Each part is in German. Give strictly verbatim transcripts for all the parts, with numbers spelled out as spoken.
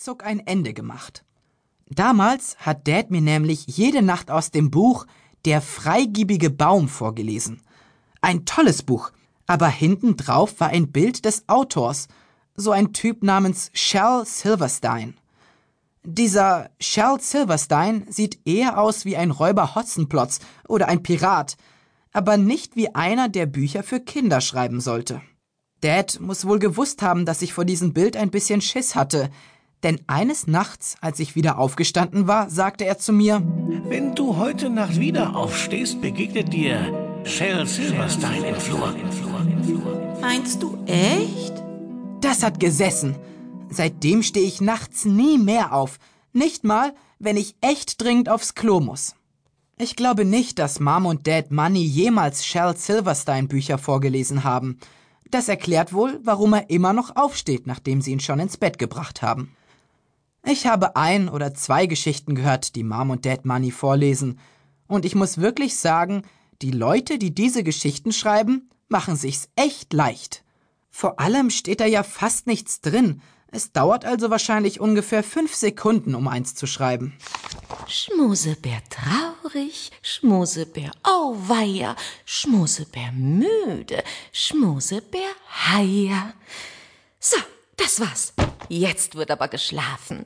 ruckzuck ein Ende gemacht. Damals hat Dad mir nämlich jede Nacht aus dem Buch »Der freigiebige Baum« vorgelesen. Ein tolles Buch, aber hinten drauf war ein Bild des Autors, so ein Typ namens Shel Silverstein. Dieser Shel Silverstein sieht eher aus wie ein Räuber Hotzenplotz oder ein Pirat, aber nicht wie einer, der Bücher für Kinder schreiben sollte. Dad muss wohl gewusst haben, dass ich vor diesem Bild ein bisschen Schiss hatte, denn eines Nachts, als ich wieder aufgestanden war, sagte er zu mir: Wenn du heute Nacht wieder aufstehst, begegnet dir Shel Silverstein im Flur. Meinst du echt? Das hat gesessen. Seitdem stehe ich nachts nie mehr auf, nicht mal, wenn ich echt dringend aufs Klo muss. Ich glaube nicht, dass Mom und Dad Money jemals Shel Silverstein Bücher vorgelesen haben. Das erklärt wohl, warum er immer noch aufsteht, nachdem sie ihn schon ins Bett gebracht haben. Ich habe ein oder zwei Geschichten gehört, die Mom und Dad Money vorlesen. Und ich muss wirklich sagen, die Leute, die diese Geschichten schreiben, machen sich's echt leicht. Vor allem steht da ja fast nichts drin. Es dauert also wahrscheinlich ungefähr fünf Sekunden, um eins zu schreiben. Schmusebär traurig, Schmusebär auweia, Schmusebär müde, Schmusebär heier. So, das war's. Jetzt wird aber geschlafen.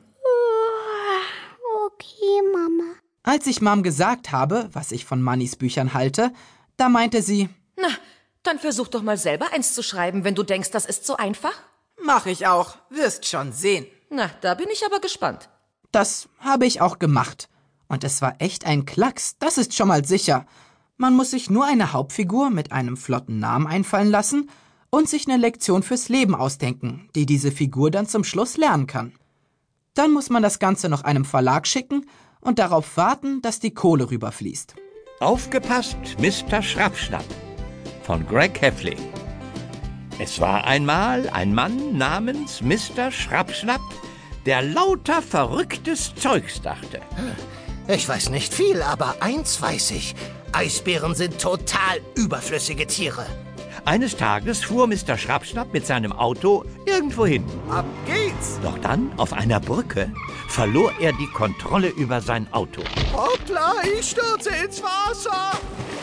Okay, Mama. Als ich Mom gesagt habe, was ich von Mannys Büchern halte, da meinte sie: Na, dann versuch doch mal selber eins zu schreiben, wenn du denkst, das ist so einfach. Mach ich auch, wirst schon sehen. Na, da bin ich aber gespannt. Das habe ich auch gemacht. Und es war echt ein Klacks, das ist schon mal sicher. Man muss sich nur eine Hauptfigur mit einem flotten Namen einfallen lassen und sich eine Lektion fürs Leben ausdenken, die diese Figur dann zum Schluss lernen kann. Dann muss man das Ganze noch einem Verlag schicken und darauf warten, dass die Kohle rüberfließt. Aufgepasst, Mister Schrappschnapp von Greg Heffling. Es war einmal ein Mann namens Mister Schrappschnapp, der lauter verrücktes Zeugs dachte. Ich weiß nicht viel, aber eins weiß ich. Eisbären sind total überflüssige Tiere. Eines Tages fuhr Mister Schrappschnapp mit seinem Auto irgendwo hin. Ab geht's! Doch dann, auf einer Brücke, verlor er die Kontrolle über sein Auto. Hoppla, ich stürze ins Wasser!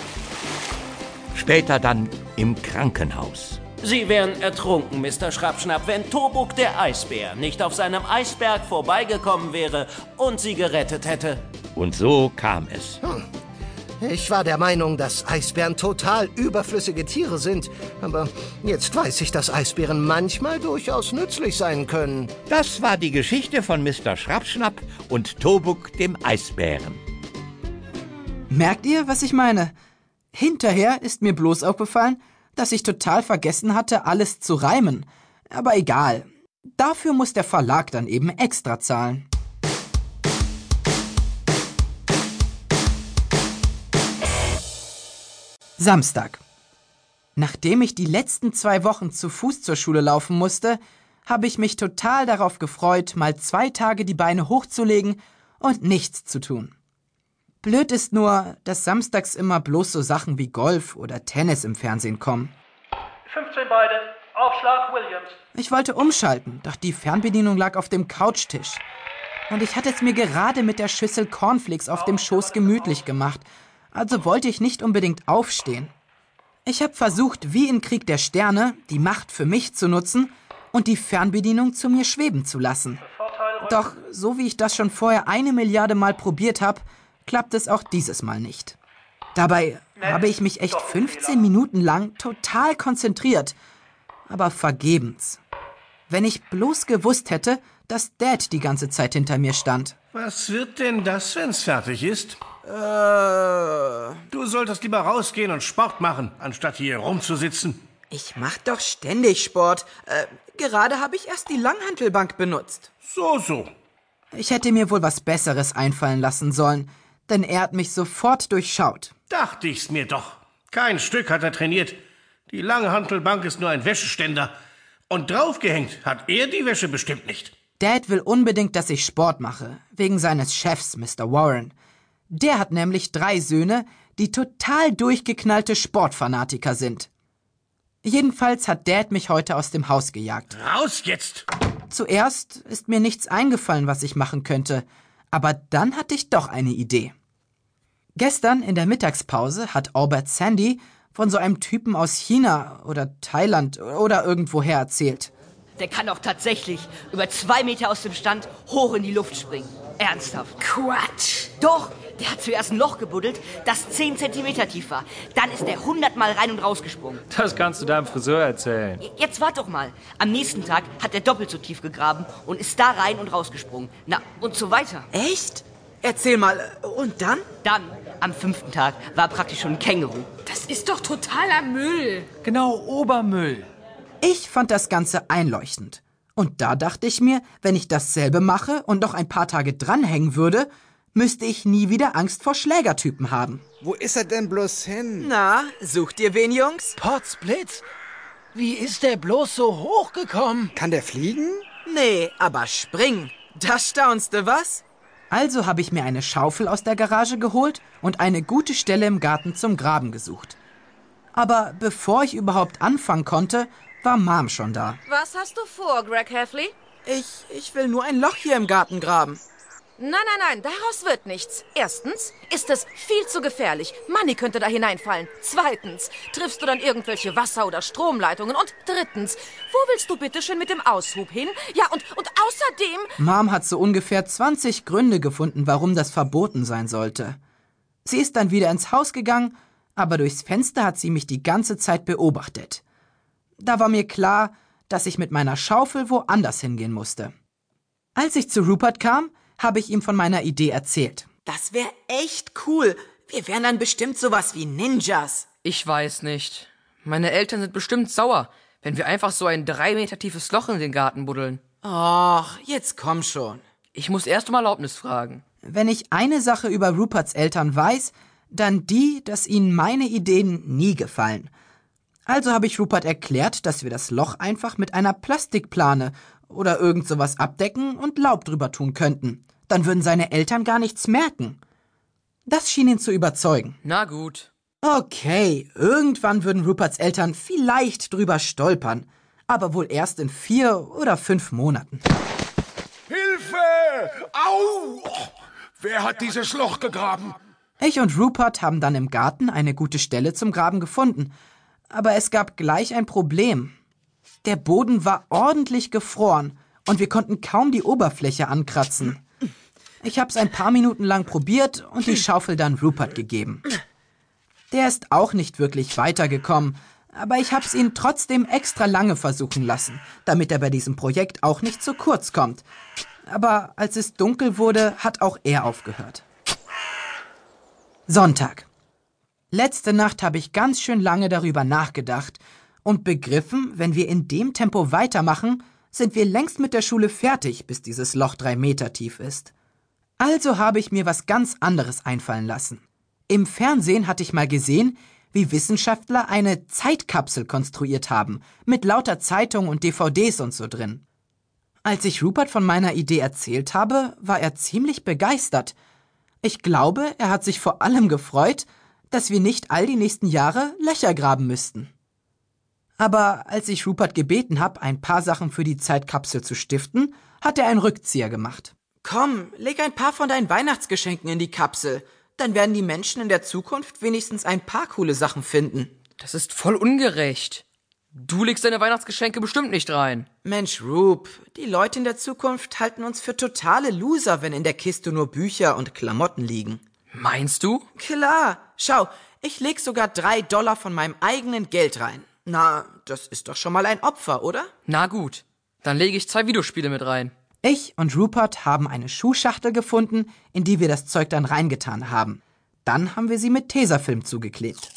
Später dann im Krankenhaus. Sie wären ertrunken, Mister Schrappschnapp, wenn Tobuk der Eisbär nicht auf seinem Eisberg vorbeigekommen wäre und Sie gerettet hätte. Und so kam es. Hm. Ich war der Meinung, dass Eisbären total überflüssige Tiere sind. Aber jetzt weiß ich, dass Eisbären manchmal durchaus nützlich sein können. Das war die Geschichte von Mister Schrappschnapp und Tobuk dem Eisbären. Merkt ihr, was ich meine? Hinterher ist mir bloß aufgefallen, dass ich total vergessen hatte, alles zu reimen. Aber egal. Dafür muss der Verlag dann eben extra zahlen. Samstag. Nachdem ich die letzten zwei Wochen zu Fuß zur Schule laufen musste, habe ich mich total darauf gefreut, mal zwei Tage die Beine hochzulegen und nichts zu tun. Blöd ist nur, dass samstags immer bloß so Sachen wie Golf oder Tennis im Fernsehen kommen. fünfzehn beide, Aufschlag Williams. Ich wollte umschalten, doch die Fernbedienung lag auf dem Couchtisch. Und ich hatte es mir gerade mit der Schüssel Cornflakes auf dem Schoß gemütlich gemacht, also wollte ich nicht unbedingt aufstehen. Ich habe versucht, wie in Krieg der Sterne, die Macht für mich zu nutzen und die Fernbedienung zu mir schweben zu lassen. Doch so wie ich das schon vorher eine Milliarde Mal probiert habe, klappt es auch dieses Mal nicht. Dabei habe ich mich echt fünfzehn Minuten lang total konzentriert, aber vergebens. Wenn ich bloß gewusst hätte, dass Dad die ganze Zeit hinter mir stand. Was wird denn das, wenn's fertig ist? Äh... Du solltest lieber rausgehen und Sport machen, anstatt hier rumzusitzen. Ich mach doch ständig Sport. Äh, gerade habe ich erst die Langhantelbank benutzt. So, so. Ich hätte mir wohl was Besseres einfallen lassen sollen, denn er hat mich sofort durchschaut. Dachte ich's mir doch. Kein Stück hat er trainiert. Die Langhantelbank ist nur ein Wäscheständer. Und draufgehängt hat er die Wäsche bestimmt nicht. Dad will unbedingt, dass ich Sport mache, wegen seines Chefs, Mister Warren. Der hat nämlich drei Söhne, die total durchgeknallte Sportfanatiker sind. Jedenfalls hat Dad mich heute aus dem Haus gejagt. Raus jetzt! Zuerst ist mir nichts eingefallen, was ich machen könnte, aber dann hatte ich doch eine Idee. Gestern in der Mittagspause hat Albert Sandy von so einem Typen aus China oder Thailand oder irgendwoher erzählt. Der kann doch tatsächlich über zwei Meter aus dem Stand hoch in die Luft springen. Ernsthaft. Quatsch. Doch, der hat zuerst ein Loch gebuddelt, das zehn Zentimeter tief war. Dann ist er hundertmal rein und rausgesprungen. Das kannst du deinem Friseur erzählen. Jetzt wart doch mal. Am nächsten Tag hat er doppelt so tief gegraben und ist da rein und rausgesprungen. Na, und so weiter. Echt? Erzähl mal, und dann? Dann, am fünften Tag, war er praktisch schon ein Känguru. Das ist doch totaler Müll. Genau, Obermüll. Ich fand das Ganze einleuchtend. Und da dachte ich mir, wenn ich dasselbe mache und noch ein paar Tage dranhängen würde, müsste ich nie wieder Angst vor Schlägertypen haben. Wo ist er denn bloß hin? Na, sucht ihr wen, Jungs? Potzblitz? Wie ist der bloß so hochgekommen? Kann der fliegen? Nee, aber springen. Da staunst du, was? Also habe ich mir eine Schaufel aus der Garage geholt und eine gute Stelle im Garten zum Graben gesucht. Aber bevor ich überhaupt anfangen konnte, war Mom schon da. Was hast du vor, Greg Heffley? Ich, ich will nur ein Loch hier im Garten graben. Nein, nein, nein, daraus wird nichts. Erstens ist es viel zu gefährlich. Manny könnte da hineinfallen. Zweitens triffst du dann irgendwelche Wasser- oder Stromleitungen. Und drittens, wo willst du bitte schön mit dem Aushub hin? Ja, und, und außerdem... Mom hat so ungefähr zwanzig Gründe gefunden, warum das verboten sein sollte. Sie ist dann wieder ins Haus gegangen, aber durchs Fenster hat sie mich die ganze Zeit beobachtet. Da war mir klar, dass ich mit meiner Schaufel woanders hingehen musste. Als ich zu Rupert kam, habe ich ihm von meiner Idee erzählt. Das wäre echt cool. Wir wären dann bestimmt sowas wie Ninjas. Ich weiß nicht. Meine Eltern sind bestimmt sauer, wenn wir einfach so ein drei Meter tiefes Loch in den Garten buddeln. Och, jetzt komm schon. Ich muss erst um Erlaubnis fragen. Wenn ich eine Sache über Ruperts Eltern weiß, dann die, dass ihnen meine Ideen nie gefallen. Also habe ich Rupert erklärt, dass wir das Loch einfach mit einer Plastikplane oder irgend sowas abdecken und Laub drüber tun könnten. Dann würden seine Eltern gar nichts merken. Das schien ihn zu überzeugen. Na gut. Okay, irgendwann würden Ruperts Eltern vielleicht drüber stolpern, aber wohl erst in vier oder fünf Monaten. Hilfe! Au! Wer hat dieses Loch gegraben? Ich und Rupert haben dann im Garten eine gute Stelle zum Graben gefunden, aber es gab gleich ein Problem. Der Boden war ordentlich gefroren und wir konnten kaum die Oberfläche ankratzen. Ich hab's ein paar Minuten lang probiert und die Schaufel dann Rupert gegeben. Der ist auch nicht wirklich weitergekommen, aber ich hab's ihn trotzdem extra lange versuchen lassen, damit er bei diesem Projekt auch nicht zu kurz kommt. Aber als es dunkel wurde, hat auch er aufgehört. Sonntag. Letzte Nacht habe ich ganz schön lange darüber nachgedacht und begriffen, wenn wir in dem Tempo weitermachen, sind wir längst mit der Schule fertig, bis dieses Loch drei Meter tief ist. Also habe ich mir was ganz anderes einfallen lassen. Im Fernsehen hatte ich mal gesehen, wie Wissenschaftler eine Zeitkapsel konstruiert haben, mit lauter Zeitungen und D V Ds und so drin. Als ich Rupert von meiner Idee erzählt habe, war er ziemlich begeistert. Ich glaube, er hat sich vor allem gefreut, dass wir nicht all die nächsten Jahre Löcher graben müssten. Aber als ich Rupert gebeten habe, ein paar Sachen für die Zeitkapsel zu stiften, hat er einen Rückzieher gemacht. Komm, leg ein paar von deinen Weihnachtsgeschenken in die Kapsel. Dann werden die Menschen in der Zukunft wenigstens ein paar coole Sachen finden. Das ist voll ungerecht. Du legst deine Weihnachtsgeschenke bestimmt nicht rein. Mensch, Rup, die Leute in der Zukunft halten uns für totale Loser, wenn in der Kiste nur Bücher und Klamotten liegen. Meinst du? Klar. Schau, ich leg sogar drei Dollar von meinem eigenen Geld rein. Na, das ist doch schon mal ein Opfer, oder? Na gut, dann lege ich zwei Videospiele mit rein. Ich und Rupert haben eine Schuhschachtel gefunden, in die wir das Zeug dann reingetan haben. Dann haben wir sie mit Tesafilm zugeklebt.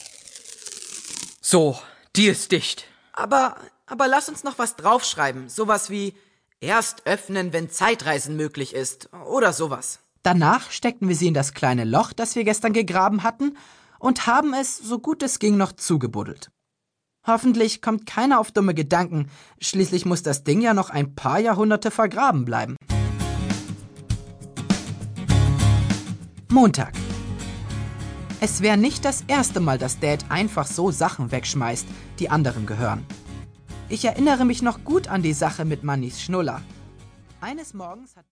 So, die ist dicht. Aber, aber lass uns noch was draufschreiben. Sowas wie erst öffnen, wenn Zeitreisen möglich ist. Oder sowas. Danach steckten wir sie in das kleine Loch, das wir gestern gegraben hatten, und haben es, so gut es ging, noch zugebuddelt. Hoffentlich kommt keiner auf dumme Gedanken. Schließlich muss das Ding ja noch ein paar Jahrhunderte vergraben bleiben. Montag. Es wäre nicht das erste Mal, dass Dad einfach so Sachen wegschmeißt, die anderen gehören. Ich erinnere mich noch gut an die Sache mit Mannys Schnuller. Eines Morgens hat